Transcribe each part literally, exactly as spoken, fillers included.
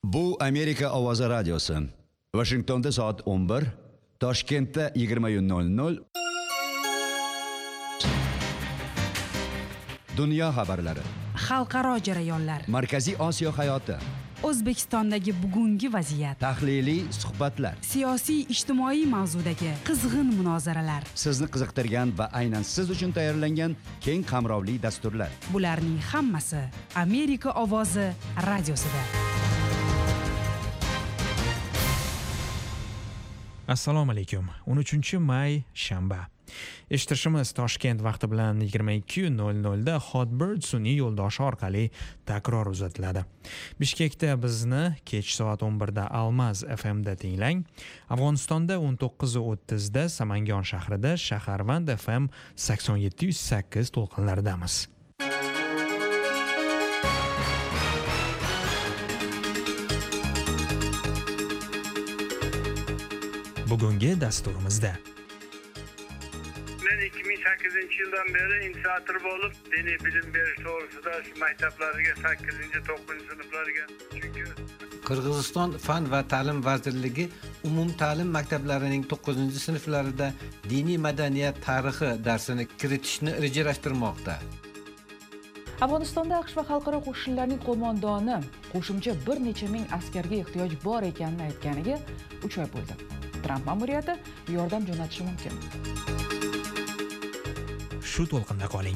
Bu Amerika Ovozi radiosi. Washingtonda soat o'n bir, Toshkentda yigirma nol nol. Dunyo xabarlari. Xalqaro jarayonlar. Markaziy Osiyo hayoti. O'zbekistondagi bugungi vaziyat. Tahliliy suhbatlar. Siyosiy ijtimoiy mavzudagi qizg'in munozaralar. Sizni qiziqtirgan va aynan siz uchun tayyorlangan keng qamrovli dasturlar. Bularning hammasi Amerika Ovozi radiosida. Assalomu alaykum. o'n uchinchi may shanba. Eshitishimiz Toshkent vaqti bilan yigirma ikki nol nol da Hotbird sun'iy yo'ldoshi orqali takror uzatiladi. Bishkekda bizni kech soat o'n birda Almaz F M da tinglang. Afg'onistonda o'n to'qqiz o'ttiz da Samangon shahrida Shaharvand F M sakson yetti yuz sakkiz to'lqinlaridamiz. Bugungi dasturimizda men ikki ming sakkizinchi yildan beri inisiator bo'lib, diniy bilim berish to'g'risida shu maktablarga sakkizinchi to'qqizinchi sinflarga chunki Qirg'iziston Fan va ta'lim vazirligi umumta'lim maktablarining to'qqizinchi sinflarida diniy madaniyat tarixi darsini kiritishni rejalashtirmoqda. Afg'onistonda AQSh va xalqaro qo'shinlarning qo'mondoni qo'shimcha bir necha ming askarga ehtiyoj bor ekanini aytganiga uch oy bo'ldi. Tramp ma'muriyati yordam jo'natishi mumkin. Shu to'lqinda qoling.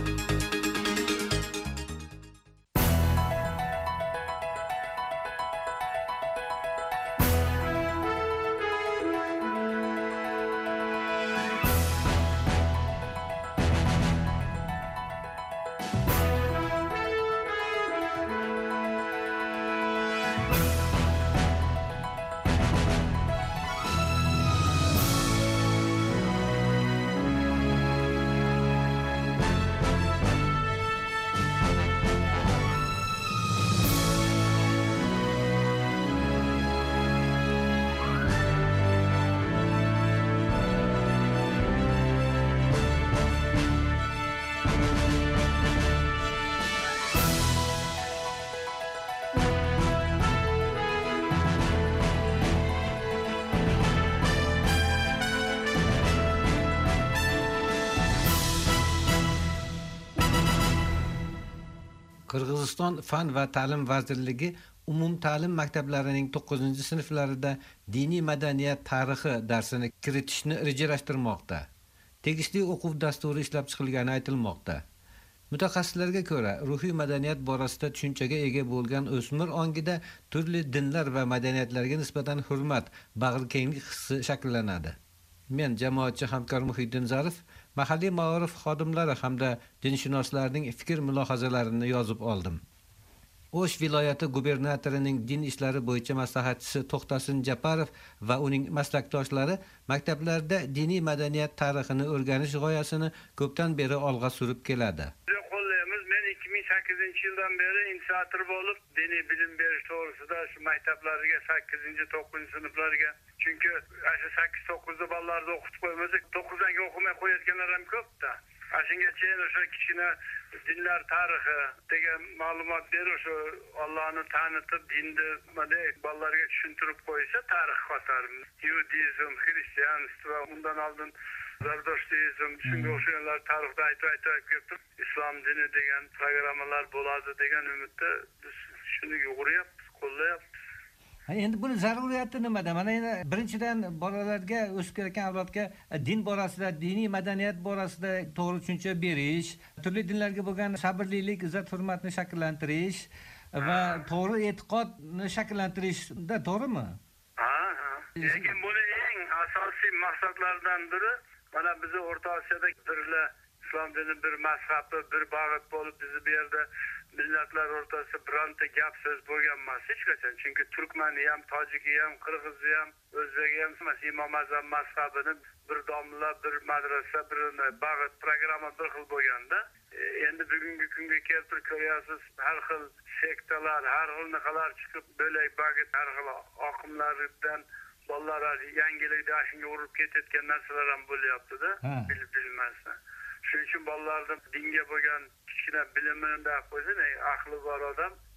Qirg'iziston Fan va ta'lim vazirligi umumta'lim maktablarining to'qqizinchi sinflarida diniy madaniyat tarixi darsini kiritishni rejalashtirmoqda. Tegishli o'quv dasturi ishlab chiqilgani aytilmoqda. Mutaxassislarga ko'ra, ruhiy madaniyat borasida tushunchaga ega bo'lgan o'smir ongida turli dinlar va madaniyatlarga nisbatan hurmat, bag'rikenglik hissi shakllanadi. Men jamoatchi hamkor Muhiddin Zarif mahalliy ma'rif xodimlari hamda dinshunoslarning fikr mulohazalarini yozib oldim. O'sh viloyati gubernatorining din ishlari bo'yicha maslahatchisi To'xtasin Japarov va uning maslakdoshlari maktablarda diniy madaniyat tarixini o'rganish g'oyasini ko'pdan beri olg'a surib keladi. Qo'llaymiz. Men ikki ming sakkizinchi yildan beri inisiator bo'lib, diniy bilim berish to'g'risida shu maktablarga sakkizinchi to'qqizinchi sinflarga chunki o'sha sakkiz to'qqizda bolalarni o'qitib qo'ymasak, to'qqizdan keyin o'qimay qo'yayotganlar ham ko'p-da. Shungacha o'sha kichkina dinlar tarixi degan ma'lumot berib, o'sha Allohni tanitib, dinni bunday bolalarga tushuntirib qo'ysa, tarix qotar. Yudizm, xristianstvo va undan oldin Zardoshtizm, shunga o'xshaganlar tarixda aytib-aytib ketdi. Islom dini degan programmalar bo'ladi degan umidda biz shuni yo'g'irayapmiz, qo'llayapmiz. Endi buni zaruriyati nimada? Mana endi birinchidan bolalarga, o'sib kelayotgan avlodga din borasida, diniy madaniyat borasida to'g'ri tushuncha berish, turli dinlarga bo'lgan sabrlilik, izzat, hurmatni shakllantirish va to'g'ri e'tiqodni shakllantirishda, to'g'rimi? Ha, ha. Lekin buni eng asosiy maqsadlardan biri mana bizni O'rta Osiyoda birla islom dini bir mazhabi, bir bag'it bo'lib bizni bu yerda millatlar o'rtasida bironta gap so'z bo'lgan emas hech qachon. Chunki turkmani ham, tojiki ham, qirg'izi ham, o'zbeki ham Imom Azam mazhabini bir domla, bir madrasa, bir bag'it programma bir xil bo'lganda, endi bugungi kunga keltirib ko'ryapsiz, har xil sektalar, har xil niqalar chiqib, bo'lak bag'it har xil oqimlardan bolalar yangilikda shunga urib ketayotgan narsalar ham bo'lyapti-da, bilib bilmasdan. Shuning uchun bolalarning dinga bo'lgan kichkina bilimini qo'ysa, aqli bor odam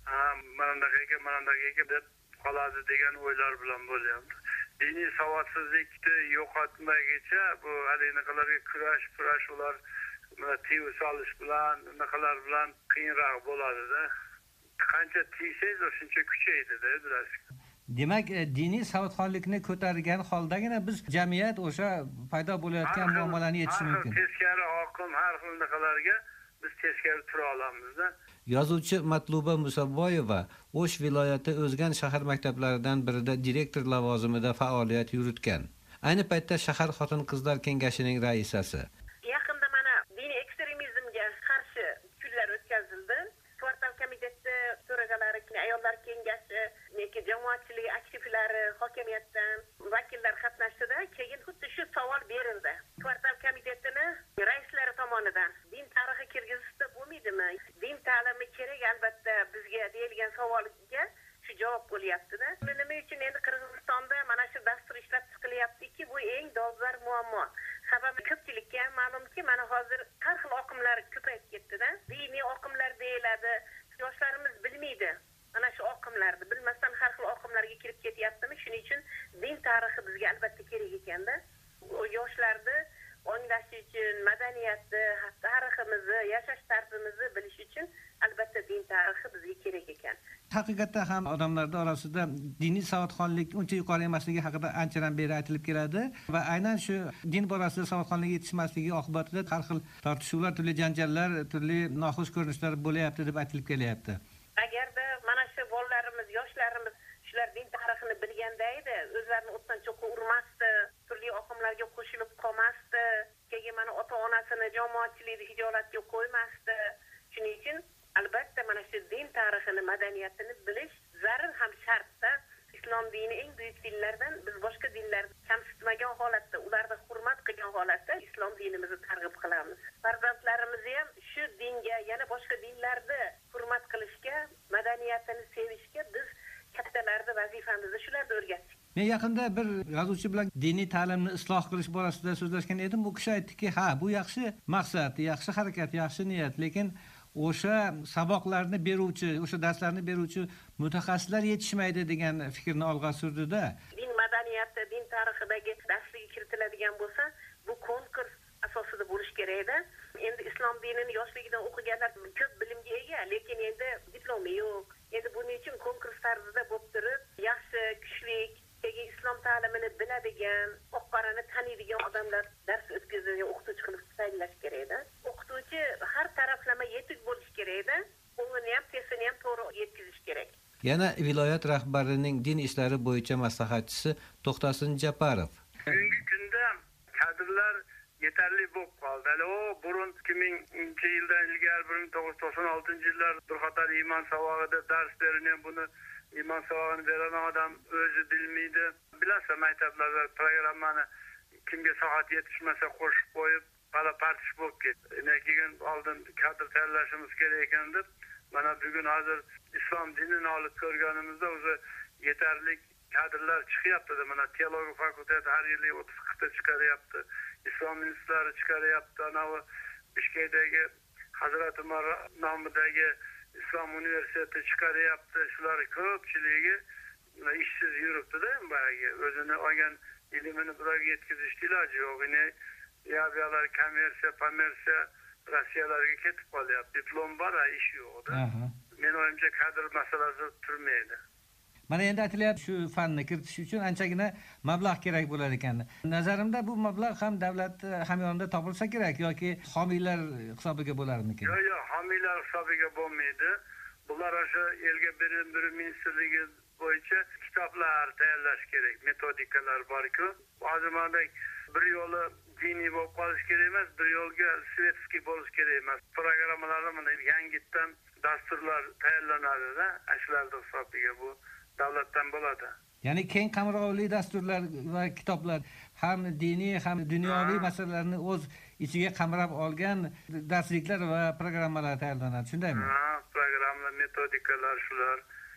ha manandaqa ekan manandaqa ekan deb qoladi degan o'ylar bilan bo'lyapti. Diniy savodsizlikni yo'qotmaguncha bu haliyaqalarga kurash kurash ular mana tiv solish bilan naqalar bilan qiyinroq bo'ladi-da. Qancha tiysangiz shuncha kuchaydi-da biraz. Demak, diniy savodxonlikni ko'targan holdagina biz jamiyat o'sha paydo bo'layotgan muammolarni yechish mumkin. Teskari oqim har xil naqalarga biz teskari tura olamiz-da. Yozuvchi Matluba Musaboyeva O'sh viloyati O'zgan shahar maktablaridan birida direktor lavozimida faoliyat yuritgan. Ayni paytda shahar xotin-qizlar kengashining raisasi. Yaqinda mana diniy ekstremizmga qarshi kunlar o'tkazildi. Kvartal komiteti so'ragalari, ayollar kengashi, neki jamoatchilik aktivlari, hokimiyatdan vakillar qatnashdida, keyin xuddi shu savol berildi. Kvartal komitetini raislari tomonidan din tarixi kirgizishda bo'lmaydimi? Din ta'limi kerak albatta bizga deyilgan savolga shu javob bo'lyapti-da. Nima uchun endi Qirg'izistonda mana shu dastur ishlab chiqilyaptiki, bu eng dolzarb muammo. Sababi ko'pchilikka ma'lumki, mana hozir har xil oqimlar ko'payib ketdi-da. Diniy oqimlar deyiladi. Yoshlarimiz bilmaydi. Mana shu oqimlarni bilmasdan har xil oqimlarga kirib ketyaptimi? Shuning uchun din tarixi bizga albatta kerak ekanda. O yoshlarni o'nglash uchun, madaniyatni, tariximizni, yashash tarzimizni bilish uchun albatta din tarixi bizga kerak ekan. Haqiqatda ham odamlar orasida diniy savodxonlik uncha yuqori emasligi haqida anchadan beri aytilib keladi va aynan shu din borasida savodxonlik yetishmasligi oqibatida har xil tortishuvlar, turli janjallar, turli noxush ko'rinishlar bo'layapti deb aytilib kelyapti. Agarda mana shu bolalarimiz, yoshlarimiz shular din tarixini bilganda edi, o'zlarini o'tdan cho'qqa urmasdi, turli oqimlarga qo'shilib qolmasdi, keyin mana ota-onasini jamoatchilikni hijolatga qo'ymasdi. Shuning uchun albatta mana shu din tarixini, madaniyatini bilish zarur ham shartda. Islom dini eng buyuk dinlardan, biz boshqa dinlarni kamsitmagan holatda, ularni hurmat qilgan holatda islom dinimizni targ'ib qilamiz. Farzandlarimizni ham shu dinga, yana boshqa dinlarni hurmat qilishga, madaniyatini sevishga biz kattalarni vazifamizni shularni o'rgatdik. Men yaqinda bir yozuvchi bilan diniy ta'limni isloh qilish borasida so'zlashgan edim. U kishi aytdiki, ha, bu yaxshi maqsad, yaxshi harakat, yaxshi niyat, lekin o'sha saboqlarni beruvchi, o'sha darslarni beruvchi mutaxassislar yetishmaydi degan fikrni olg'a surdi-da. Din madaniyati, din tarixidagi darslarga kiritiladigan bo'lsa, bu konkurs asosida bo'lish kerak-da. Endi islom dinini yoshligidan o'qiganlar ko'p bilimga ega, lekin endi diplomi yo'q. Endi buning uchun konkurs tarzida bo'lib turib, yaxshi, kuchli, keyin islom ta'limini biladigan, oq-qorani taniydigan odamlar dars o'tkazadigan o'qituvchi qilib tayinlash kerak-da. O'qituvchi har taraflama yetuk bo'lish kerak-da. O'ngini ham, tesini ham to'g'ri yetkazish kerak. Yana viloyat rahbarining din ishlari bo'yicha maslahatchisi To'xtasin Japarov. Bugungi kunda kadrlar yetarli bo'lib qoldi. Hali o burun ikki mingchi yildan ilgari bir ming to'qqiz yuz to'qson oltinchi yillar bir qator iymon savog'ida dars berilgan, buni iymon savog'ini bergan odam o'zi bilmaydi. Bilasa maktablarda programmani kimga soat yetishmasa qo'shib qo'yib, bala partish bo'lib ketdi. Keyin oldin kadr tayyorlashimiz kerak ekan deb, mana bugun hozir islom dinini olib ko'rganimizda o'zi yetarli kadrlar chiqyapti. Mana teologiya fakulteti har yili o'ttiz qirqta chiqaryapti. Islom institutlari chiqaryapti. Anavi Bishkekdagi Hazrat Umar nomidagi Islom universiteti chiqaryapti. Shular ko'pchiligi ishsiz yuribdi-da, bagi o'zini olgan ilmini biroq yetkazishga iloji yo'q. Yine yabiyalar kommersiya, komersiya Rossiyalarga ketib qolyapti. Diplom bor, ish yo'q-da. Men o'yimcha kadr masalasi turmaydi. Mana endi aytilyapti, shu fanni kiritish uchun anchagina mablag' kerak bo'lar ekan. Nazarimda bu mablag' ham davlat hamyonida topilsa kerak yoki homiylar hisobiga bo'larmikin? Yo'q, yo'q, homiylar hisobiga bo'lmaydi. Bular o'sha elga bilim bilim ministrligi bo'yicha kitoblar tayyorlash kerak, metodikalar bor-ku. Hozirmandek bir yo'li diniy bo'lib qolish kerak emas, bir yo'lga svetskiy bo'lish kerak emas. Programmalarni mana yangitdan dasturlar tayyorlanadi-da, ashlarning hisobiga bu davlatdan bo'ladi. Ya'ni keng qamrovli dasturlar va kitoblar ham diniy ham dunyoviy masalalarni o'z ichiga qamrab olgan darsliklar va programmalar tayyorlanadi, shundaymi? Ha, programmalar, metodikalar shular.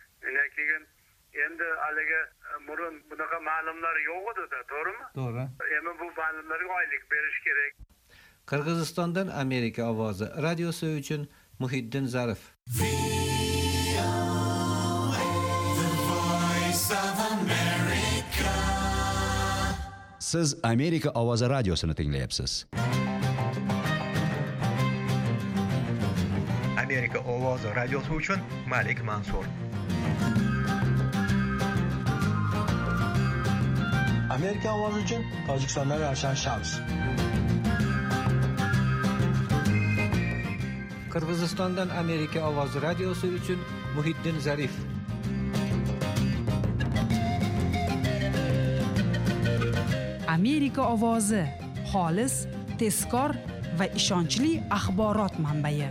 Keyin endi haliga burun bunaqa ma'lumlar yo'q edi-da, to'g'rimi? To'g'ri. Endi bu ma'lumlarga oylik berish kerak. Qirg'izistondan Amerika ovozi radiosi uchun Muhiddin Zarif. Siz Amerika ovozi radiosini tinglayapsiz. Amerika ovozi radiosi uchun Malik Mansur. Amerika ovozi uchun Tojikistondan Ravshan Shams. Qirg'izistondan Amerika ovozi radiosi uchun Muhiddin Zarif. Amerika ovozi xolis, tezkor va ishonchli axborot manbai.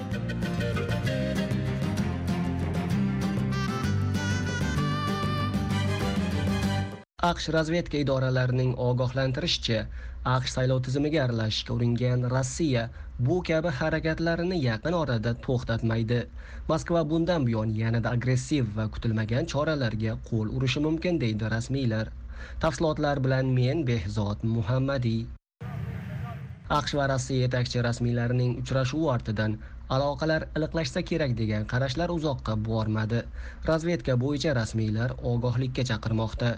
AQSh razvedka idoralarining ogohlantirishicha, AQSh saylov tizimiga aralashishga uringan Rossiya bu kabi harakatlarini yaqin orada to'xtatmaydi. Moskva bundan buyon yanada agressiv va kutilmagan choralarga qo'l urishi mumkin deydi rasmiylar. Tafsilotlar bilan men Behzod Muhammadiy. AQSh va Rossiya yetakchi rasmiylarining uchrashuvi ortidan aloqalar iliqlashsa kerak degan qarashlar uzoqqa bormadi. Razvedka bo'yicha rasmiylar ogohlikka chaqirmoqda.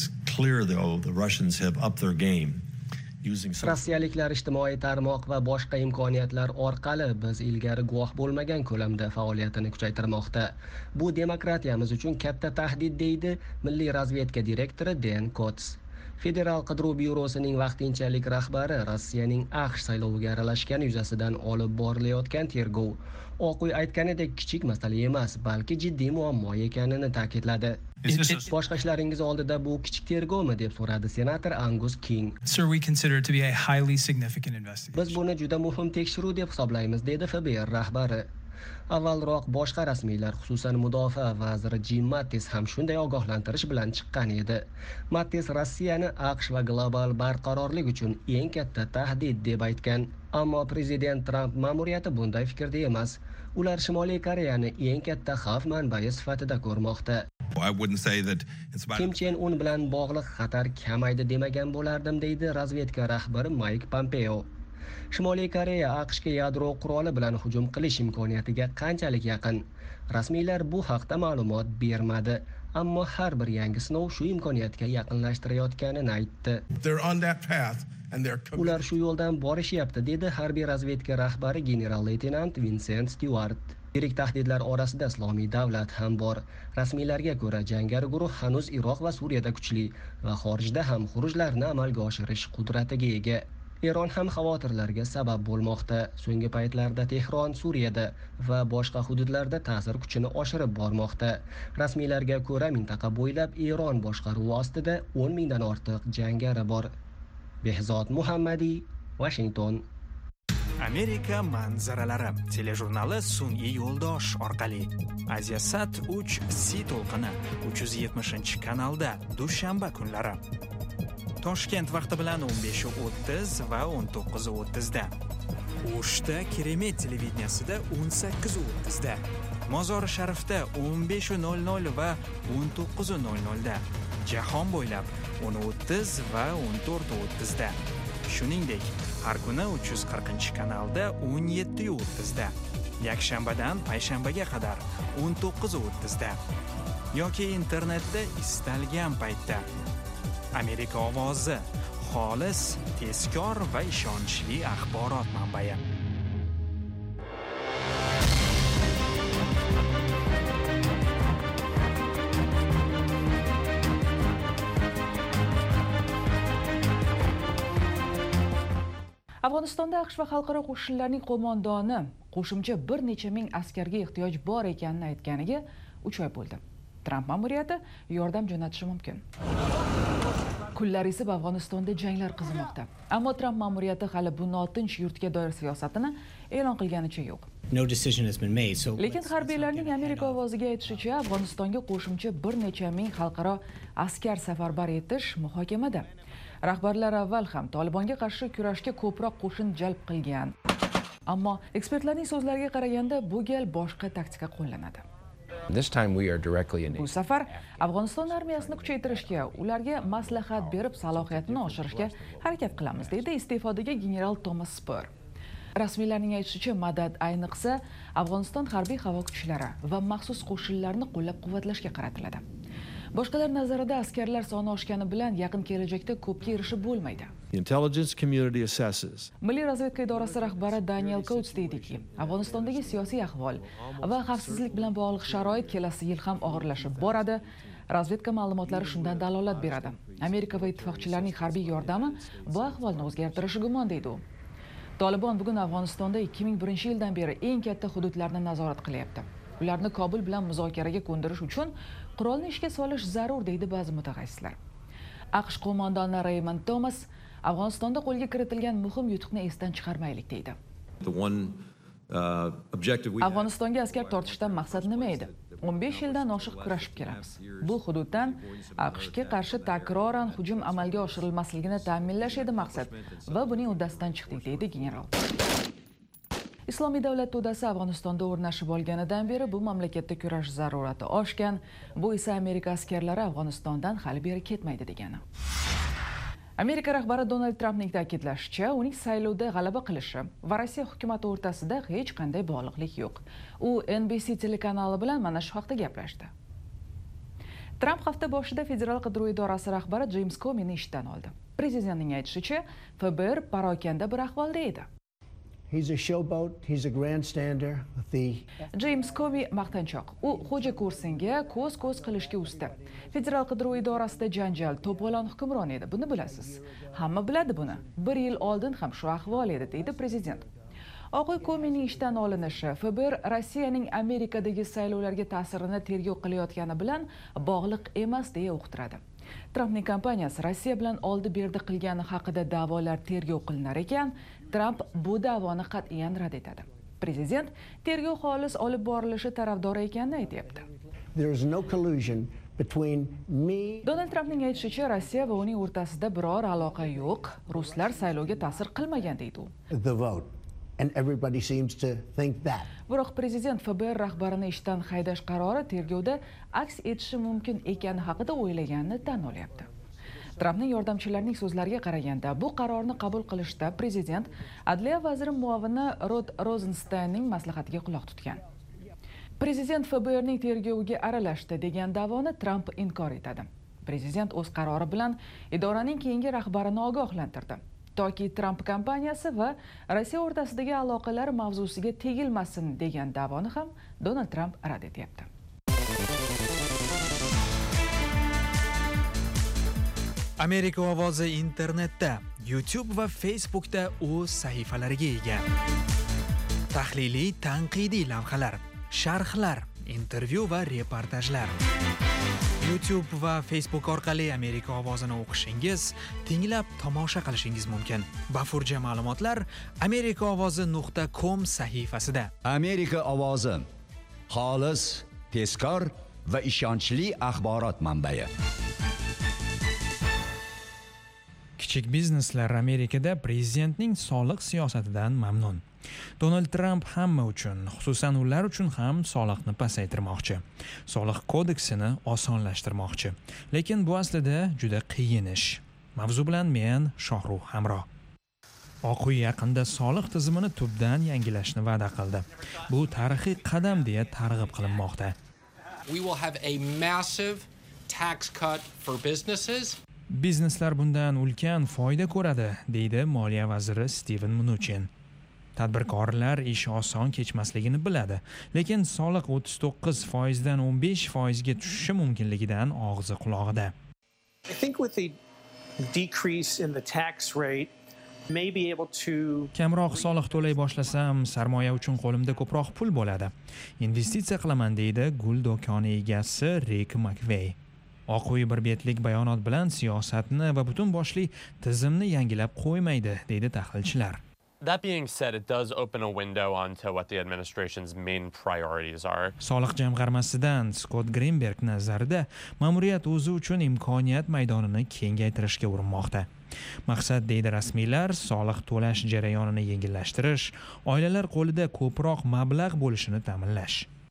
Rossiyaliklar ijtimoiy tarmoq va boshqa imkoniyatlar orqali biz ilgari guvoh bo'lmagan ko'lamda faoliyatini kuchaytirmoqda. Bu demokratiyamiz uchun katta tahdid deydi Milliy razvedka direktori Den Kots. Federal qidiruv byurosining vaqtinchalik rahbari Rossiyaning AQSh sayloviga aralashgani yuzasidan olib borilayotgan tergov Oq uy aytganidek kichik masala emas, balki jiddiy muammo ekanini ta'kidladi. Boshqa ishlaringiz oldida bu kichik tergovmi deb so'radi senator Angus King. Sir, we consider it to be a highly significant investigation. Biz buni juda muhim tekshiruv deb hisoblaymiz, dedi F B R rahbari. Avvalroq boshqa rasmiylar, xususan mudofaa vaziri Jim Mattis ham shunday ogohlantirish bilan chiqqan edi. Mattis Rossiyani AQSh va global barqarorlik uchun eng katta tahdid deb aytgan, ammo prezident Trump ma'muriyati bunday fikrda emas. Ular Shimoliy Koreyani eng katta xavf manbai sifatida ko'rmoqda. Kim Chen Un bilan bog'liq xatar kamaydi demagan bo'lardim, deydi razvedka rahbari Mike Pompeo. Shimoliy Koreya AQShga yadro quroli bilan hujum qilish imkoniyatiga qanchalik yaqin? Rasmiylar bu haqda ma'lumot bermadi, ammo har bir yangi sinov shu imkoniyatga yaqinlashtirayotganini aytdi. Ular shu yo'ldan borishyapti, dedi harbiy razvedka rahbari general-leytenant Vincent Stewart. Yirik tahdidlar orasida Islomiy davlat ham bor. Rasmiylarga ko'ra, jangari guruh hanuz Iroq va Suriyada kuchli va xorijda ham xurujlarni amalga oshirish qudratiga ega. Eron ham xavotirlarga sabab bo'lmoqda. So'nggi paytlarda Tehron Suriyada va boshqa hududlarda ta'sir kuchini oshirib bormoqda. Rasmiylarga ko'ra, mintaqa bo'ylab Eron boshqaruvi ostida o'n mingdan ortiq jangari bor. Behzod Muhammadiy, Washington. Amerika manzaralari telejurnali sun'iy yo'ldosh orqali Asiasat uch C to'lqini uch yuz yetmishinchi kanalda dushanba kunlari Toshkent vaqti bilan o'n besh o'ttiz va o'n to'qqiz o'ttiz da. O'shda Keremet televideniyasida o'n sakkiz o'ttiz da. Mozori Sharifda o'n besh nol nol va o'n to'qqiz nol nol da. Jahon bo'ylab o'n o'ttiz va o'n to'rt o'ttiz da. Shuningdek, har kuni uch yuz qirqinchi kanalda o'n yetti o'ttiz da. Yakshanbadan payshanbaga qadar o'n to'qqiz o'ttiz da. Yoki internetda istalgan paytda. Amerika ovozi xolis, tezkor va ishonchli axborot manbai. Afg'onistonda AQSh va xalqaro qo'shinlarning qo'mondoni qo'shimcha bir necha ming askarga ehtiyoj bor ekanini aytganiga uch oy bo'ldi. Tramp ma'muriyati yordam jo'natishi mumkin. Kunlar esib Afg'onistonda janglar qizimoqda. Ammo Tramp ma'muriyati hali bu notinch yurtga doir siyosatini e'lon qilganicha yo'q. No decision has been made. So Lekin harbiylarning Amerika ovoziga aytishicha, Afg'onistonga qo'shimcha bir necha ming xalqaro askar safarbar etish muhokamada. Rahbarlar avval ham Tolibonga qarshi kurashga ko'proq qo'shin jalb qilgan. Ammo ekspertlarning so'zlariga qaraganda bu gal boshqa taktika qo'llanadi. This time we are directly in. Bu safar Afg'oniston armiyasini kuchaytirishga, ularga maslahat berib salohiyatini oshirishga harakat qilamiz, deydi iste'fodagi general Thomas Spur. Rasmiylarning aytishicha, madad ayniqsa Afg'oniston harbiy havo kuchlari va maxsus qo'shinlarni qo'llab-quvvatlashga qaratiladi. Boshqalar nazarida askarlar soni oshgani bilan yaqin kelajakda ko'pga erishib bo'lmaydi. The intelligence community assesses Milliy razvedka idorasi rahbari Daniel Coats deydiki, Afg'onistondagi siyosiy ahvol va xavfsizlik bilan bog'liq sharoit kelasi yil ham og'irlashib boradi. Razvedka ma'lumotlari shundan dalolat beradi. Amerika va ittifoqchilarining harbiy yordami bu ahvolni o'zgartirishi gumon deydi u. Tolibon bugun Afg'onistonda ikki ming birinchi yildan beri eng katta hududlarni nazorat qilyapti. Ularni Kobul bilan muzokaraga ko'ndirish uchun qurolni ishga solish zarur deydi ba'zi mutaxassislar. AQSh qo'mondoni Raymond Thomas Afg'onistonda qo'lga kiritilgan muhim yutuqni esdan chiqarmaylik deydi. Afg'onistonga askar tortishdan maqsad nima edi? o'n besh yildan oshiq kurashib kelamiz. Bu hududdan AQShga qarshi takroran hujum amalga oshirilmasligini ta'minlash edi maqsad va buning uddasidan chiqdik deydi general. Islomiy davlat to'dasi Afg'onistonda o'rnashib olganidan beri bu mamlakatda kurash zarurati oshgan, bu esa Amerika askarlari Afg'onistondan hali beri ketmaydi degani. Amerika rahbari Donald Trampning ta'kidlashicha, uning saylovda g'alaba qilishi va Rossiya hukumati o'rtasida hech qanday bog'liqlik yo'q. U N B C telekanali bilan mana shu haqda gaplashdi. Tramp hafta boshida Federal qidiruv idorasi rahbari James Comeyni ishdan oldi. Prezidentning aytishicha, F B R parokanda bir ahvolda edi. He's a showboat, he's a grandstander, the James Comey maqtanchoq. U xo'ja kursinga ko'z-ko'z qilishga usta. Federal qidiruv idorasida janjal, to'polon hukmron edi. Buni bilasiz. Hamma biladi buni. Bir yil oldin ham shu ahvol edi, deydi prezident. Oq uy Comeyning ishdan olinishi F B R Rossiyaning Amerikadagi saylovlarga ta'sirini tergov qilayotgani bilan bog'liq emas deya uqtiradi. Trampning kompaniyasi Rossiya bilan oldi-berdi qilgani haqida da'volar tergov qilinar ekan, Tramp bu da'voni qat'iyan rad etadi. Prezident tergov xolis olib borilishi tarafdori ekanini aytayapti. There is no collusion between me. Donald Trampning aytishicha, Rossiya va uning o'rtasida biror aloqa yo'q. Ruslar saylovga ta'sir qilmagan deydi u. The vote. And everybody seems to think that. Biroq prezident F B R rahbarini ishdan haydash qarori tergovda aks etishi mumkin ekani haqida o'ylaganini tan olyapti. Trampning yordamchilarining so'zlariga qaraganda, bu qarorni qabul qilishda prezident Adliya vaziri muovini Rod Rosensteinning maslahatiga quloq tutgan. Prezident F B Rning tergoviga aralashdi degan da'voni Tramp inkor etadi. Prezident o'z qarori bilan idoraning keyingi rahbarini ogohlantirdi. Toki Tramp kompaniyasi va Rossiya o'rtasidagi aloqalar mavzusiga tegilmasin degan da'voni ham Donald Tramp rad etyapti. Amerika ovozi internetda, YouTube va Facebookda o'z sahifalariga ega. Tahliliy, tanqidiy lavhalar, sharhlar, intervyu va reportajlar. YouTube va Facebook orqali Amerika ovozini o'qishingiz, tinglab tomosha qilishingiz mumkin. Bafurja ma'lumotlar amerika ovozi nuqta com sahifasida. Amerika ovozi xolis, tezkor va ishonchli axborot manbai. Kichik bizneslar Amerikada prezidentning soliq siyosatidan mamnun. Donald Trump hamma uchun, xususan ular uchun ham soliqni pasaytirmoqchi. Soliq kodeksini osonlashtirmoqchi. Lekin bu aslida juda qiyin ish. Mavzu bilan men Shohruh Hamro. Oq uy yaqinda soliq tizimini tubdan yangilashni va'da qildi. Bu tarixiy qadam deya targ'ib qilinmoqda. We will have a massive tax cut for businesses. Bizneslar bundan ulkan foyda ko'radi, deydi Moliya vaziri Steven Mnuchin. Tadbirkorlar ish oson kechmasligini biladi, lekin soliq o'ttiz to'qqiz foiz dan o'n besh foiz ga tushishi mumkinligidan og'zi qulog'ida. I think with the decrease in the tax rate may be able to Kamroq soliq to'lay boshlasam, sarmoya uchun qo'limda ko'proq pul bo'ladi. Investitsiya qilaman, deydi gul do'koni egasi Rick McVey. Oq uy bir betlik bayonot bilan siyosatni va butun boshli tizimni yangilab qo'ymaydi, deydi tahlilchilar. That being said, it does open a window onto what the administration's main priorities are. Soliq jamg'armasidan Scott Greenberg nazarida, ma'muriyat o'zi uchun imkoniyat maydonini kengaytirishga urinmoqda. Maqsad, deydi rasmiylar, soliq to'lash jarayonini yengillashtirish, oilalar qo'lida ko'proq mablag' bo'lishini ta'minlash.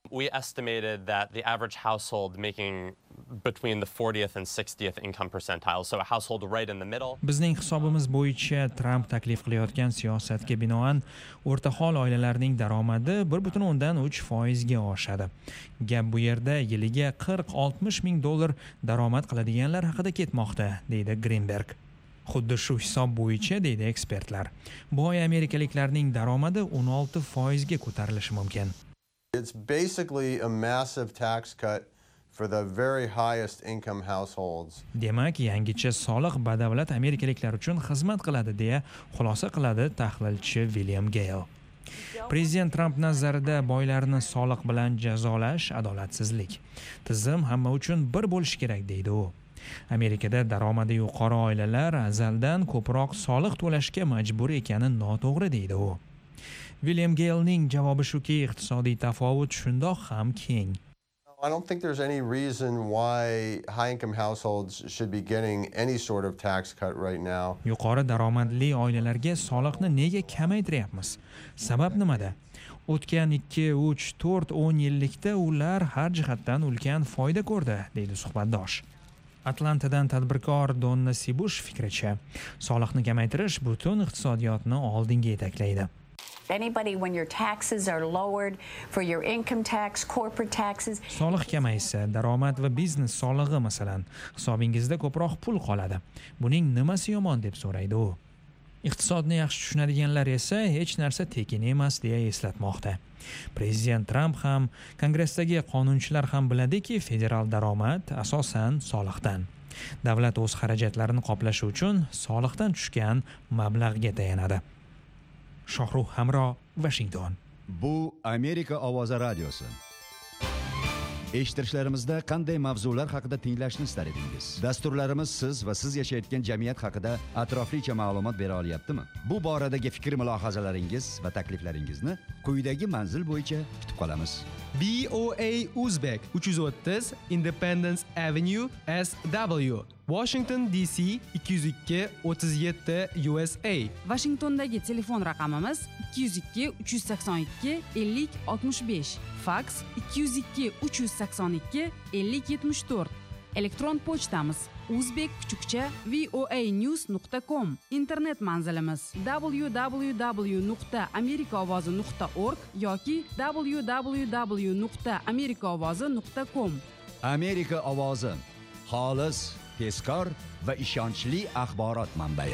We estimated that the average household making between the fortieth and sixtieth income percentile, so a household right in the middle. Bizning hisobimiz bo'yicha Trump taklif qilayotgan siyosatga binoan o'rtahol oilalarning daromadi bir butun o'ndan uch foizga oshadi. Gap bu yerda yiliga qirq oltmish ming dollar daromad qiladiganlar haqida ketmoqda, deydi Greenberg. Xuddi shu hisob bo'yicha, deydi ekspertlar, boy amerikaliklarning daromadi o'n olti foizga ko'tarilishi mumkin. It's basically a massive tax cut for the very highest income households. Demak, yangicha soliq badavlat amerikaliklar uchun xizmat qiladi, deya xulosa qiladi tahlilchi William Gale. Prezident Trump nazarida boylarni soliq bilan jazolash adolatsizlik. Tizim hamma uchun bir bo'lishi kerak, deydi u. Amerikada daromadi yuqori oilalar azaldan ko'proq soliq to'lashga majbur ekani noto'g'ri, deydi u. William Gale'ning javobi shuki, iqtisodiy tafovut shundoq ham keng. I don't think there's any reason why high-income households should be getting any sort of tax cut right now. Yuqori daromadli oilalarga soliqni nega kamaytiryapmiz? Sabab nimada? O'tgan ikki, uch, to'rt, o'n yillikda ular har jihatdan ulkan foyda ko'rdi, deydi suhbatdosh. Atlantadan tadbirkor Donna Sibush fikricha, soliqni kamaytirish butun iqtisodiyotni oldinga yetaklaydi. Anybody, when your taxes are lowered for your income tax, corporate taxes. Soliq kamaysa, daromad va biznes solig'i masalan, hisobingizda ko'proq pul qoladi. Buning nimasi yomon deb so'raydi u. Iqtisodni yaxshi tushunadiganlar esa hech narsa tekin emas deya eslatmoqda. Prezident Trump ham, Kongressdagi qonunchilar ham biladiki, federal daromad asosan soliqdan. Davlat o'z xarajatlarini qoplashi uchun soliqdan tushgan mablag'ga tayanadi. Shohruh Hamro, Washington. Bu Amerika ovozi radiosi. Eshittirishlarimizda qanday mavzular haqida tinglashni istar edingiz? Dasturlarimiz siz va siz yashayotgan jamiyat haqida atroflicha ma'lumot bera olyaptimi? Bu boradagi fikr mulohazalaringiz va takliflaringizni quyidagi manzil bo'yicha kutib qolamiz. B O A Uzbek uch yuz o'ttiz Independence Avenue S W Washington D C ikki yuz ikki o'ttiz yetti U S A. Washingtondagi telefon raqamimiz ikki yuz ikki uch yuz sakson ikki ellik oltmish besh, faks ikki yuz ikki uch yuz sakson ikki ellik yetmish to'rt. Elektron pochtamiz uzbek kuchukcha voanews nuqta com. Internet manzilimiz w w w nuqta amerikaovozi nuqta org yoki w w w nuqta amerikaovozi nuqta com. Amerika ovozi, xolis, tezkor va ishonchli axborot manbai.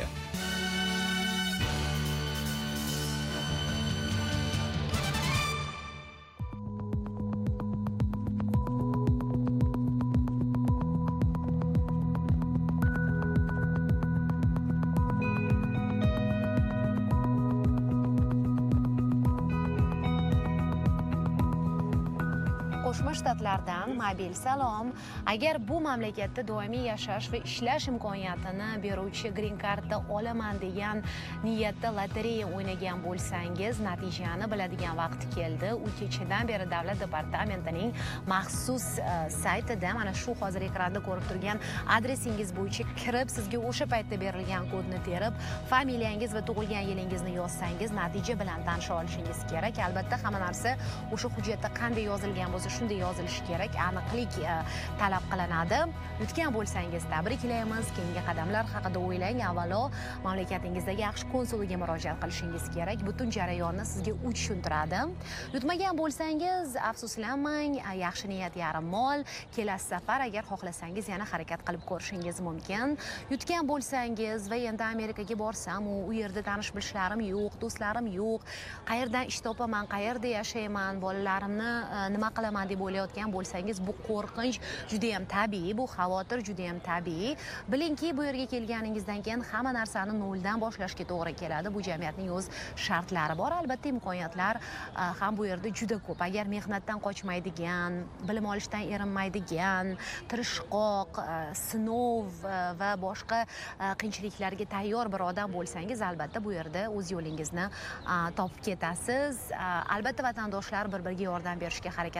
Qo'shma Shtatlardan mobil salom. Agar bu mamlakatda doimiy yashash va ishlash imkoniyatini beruvchi green cardni olaman degan niyatda lotereya o'ynagan bo'lsangiz, natijani biladigan vaqt keldi. U kechadan beri Davlat departamentining maxsus saytida mana shu hozir ekranda ko'rib turgan adresingiz bo'yicha kirib, sizga o'sha paytda berilgan kodni terib, familiyangiz va tug'ilgan yilingizni yozsangiz, natija bilan tanisha olishingiz kerak. Albatta, hamma narsa o'sha hujjatda qanday yozilgan bo'lsa, shunday yozilishi kerak, aniqlik talab qilinadi. Yutgan bo'lsangiz tabriklaymiz. Keyingi qadamlar haqida o'ylang. Avvalo, mamlakatingizdagi yaxshi konsuliga murojaat qilishingiz kerak. Butun jarayonni sizga u tushuntiradi. Yutmagan bo'lsangiz, afsuslanmang, yaxshi niyat yarim mol. Kelasi safar agar xohlasangiz yana harakat qilib ko'rishingiz mumkin. Yutgan bo'lsangiz va endi Amerikaga borsam, u yerda tanish bilishlarim yo'q, do'stlarim yo'q, qayerdan ish topaman, qayerda yashayman, bolalarimni nima qilaman deb o'ylayotgan bo'lsangiz, bu qo'rqinch juda ham tabiiy, bu xavotir juda ham tabiiy. Bilingki, bu yerga kelganingizdan keyin hamma narsani noldan boshlashga to'g'ri keladi. Bu jamiyatning o'z shartlari bor, albatta imkoniyatlar ham bu yerda juda ko'p. Agar mehnatdan qochmaydigan, bilim olishdan erinmaydigan, tirishqoq, sinov va boshqa qiyinchiliklarga tayyor bir odam bo'lsangiz, albatta bu yerda o'z yo'lingizni topib ketasiz. Albatta vatandoshlar bir-biriga yordam berishga harakat qiladi,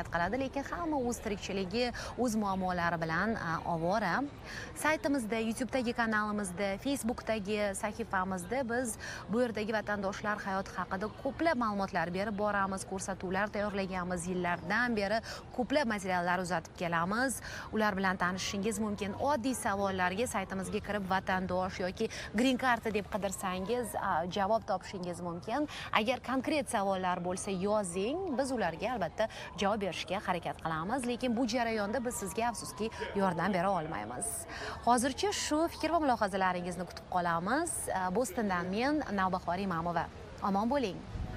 lekin hamma o'z tirikchiligi, o'z muammolari bilan ovora. Saytimizda, YouTube'dagi kanalimizda, Facebook'dagi sahifamizda biz bu yerdagi vatandoshlar hayoti haqida ko'plab ma'lumotlar berib boramiz, ko'rsatuvlar tayyorlaganmiz, yillardan beri ko'plab materiallar uzatib kelamiz. Ular bilan tanishishingiz mumkin. Oddiy savollarga saytimizga kirib vatandosh yoki green card deb qidirsangiz javob topishingiz mumkin. Agar konkret savollar bo'lsa yozing, biz ularga albatta javob berishga harakat qilamiz, lekin bu jarayonda biz sizga afsuski yordam bera olmaymiz. Hozircha shu fikr va mulohazalaringizni kutib qolamiz. Bostondan men Navbahor Imamova. Omon bo'ling.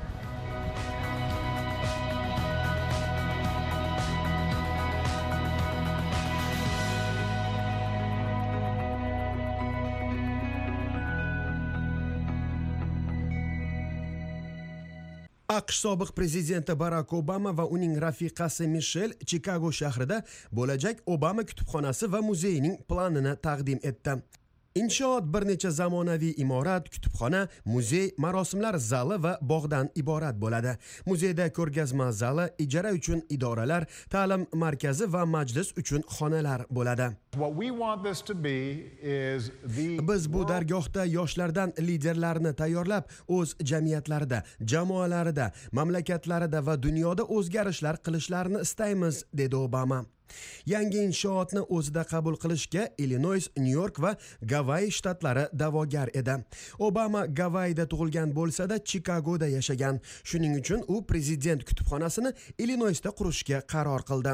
AQSh sobiq prezidenti Barak Obama va uning rafiqasi Mishel Chikago shahrida bo'lajak Obama kutubxonasi va muzeyining planini taqdim etdi. Inshoot bir necha zamonaviy imorat, kutubxona, muzey, marosimlar zali va bog'dan iborat bo'ladi. Muzeyda ko'rgazma zali, ijara uchun idoralar, ta'lim markazi va majlis uchun xonalar bo'ladi. Biz bu dargohda yoshlardan liderlarni tayyorlab, o'z jamiyatlarida, jamoalarida, mamlakatlarida va dunyoda o'zgarishlar qilishlarini istaymiz, dedi Obama. Yangi inshootni o'zida qabul qilishga Illinois, Nyu-York va Gavayi shtatlari da'vogar edi. Obama Gavayida tug'ilgan bo'lsa-da, Chikagoda yashagan. Shuning uchun u prezident kutubxonasini Illinoisda qurishga qaror qildi.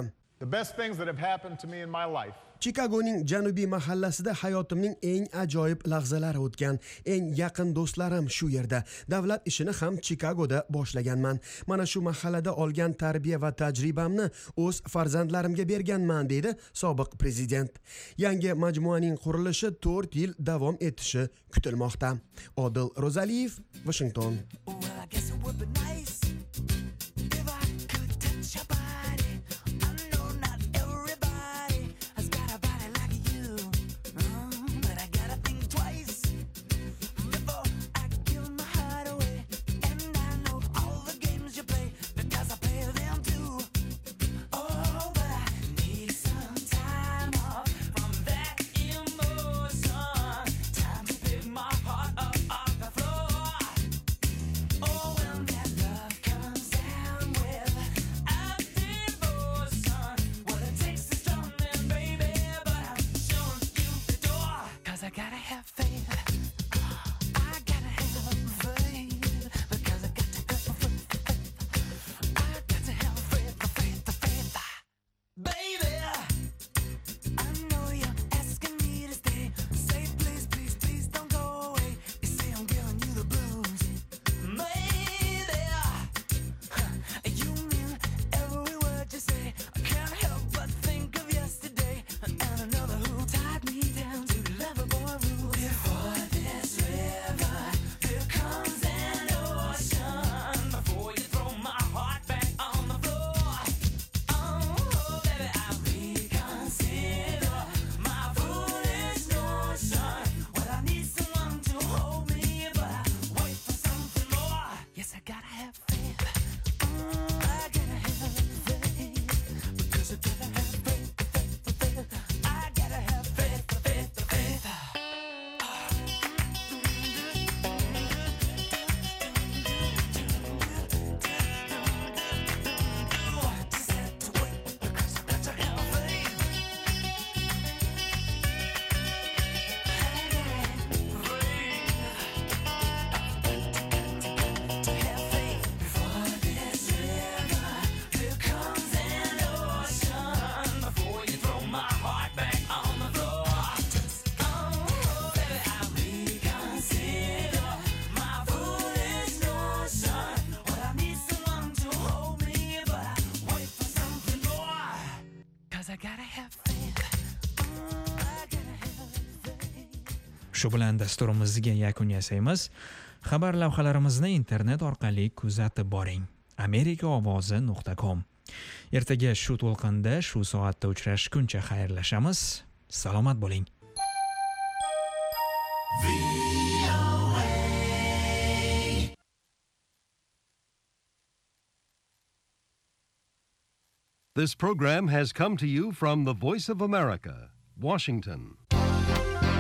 Chikagoning janubiy mahallasida hayotimning eng ajoyib lahzalari o'tgan. Eng yaqin do'stlarim shu yerda. Davlat ishini ham Chikagoda boshlaganman. Mana shu mahallada olgan tarbiya va tajribamni o'z farzandlarimga berganman, deydi sobiq prezident. Yangi majmuaning qurilishi to'rt yil davom etishi kutilmoqda. Odil Ro'zaliyev, Washington. Shu bilan dasturimizga yakun yasaymiz. Xabar lavhalarimizni internet orqali kuzatib boring. amerika ovozi nuqta com. Ertaga shu to'lqinda, shu soatda uchrashguncha xayrlashamiz. Salomat bo'ling. This program has come to you from the Voice of America, Washington.